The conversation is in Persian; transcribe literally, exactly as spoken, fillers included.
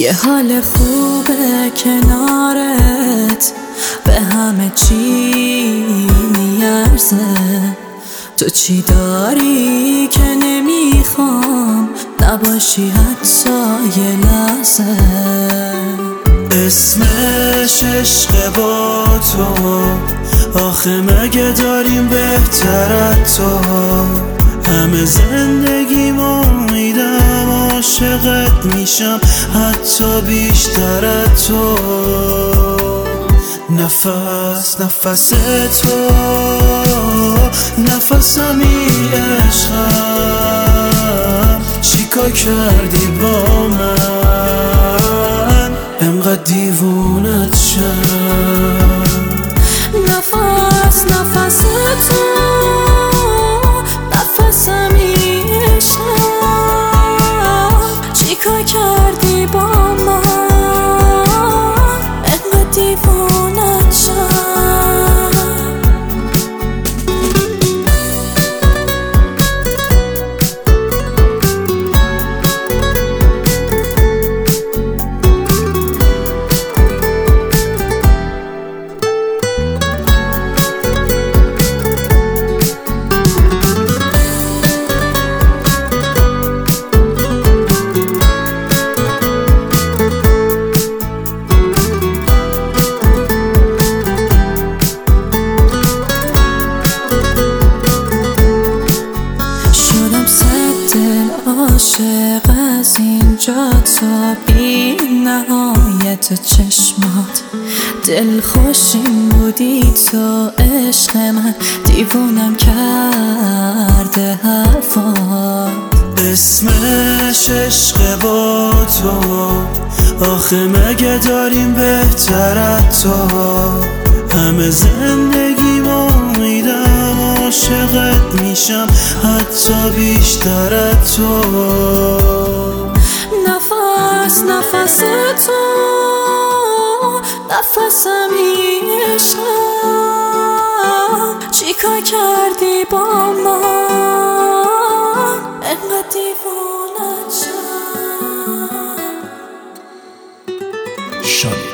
یه حال خوبه کنارت، به همه چی میارزه. تو چی داری که نمیخوام نباشی حتی یه لحظه؟ اسمش عشق با تو، آخه مگه داریم بهتر از تو؟ همه زندگیم امیدم عاشقت میشم حتی بیشتر از تو. نفس نفس تو نفسمی عشقم، چیکار کردی با من انقدر دیوونت شم؟ نفس نفس تو نفسمی عشقم، چیکار کردی با من انقدر دیوونت شم؟ عاشق از اینجا تا بی نهایت چشمات، دل خوشیم بودی تو عشق من، دیوونم کرده حرفات. اسمش عشق با تو، آخه مگه داریم بهتر از تو؟ همه زندگیم امیدم عاشقت میشم حتی بیشتر از تو. نفس نفس تو نفسمی عشقم، چیکار کردی با من انقدر دیوونت شم؟ شالی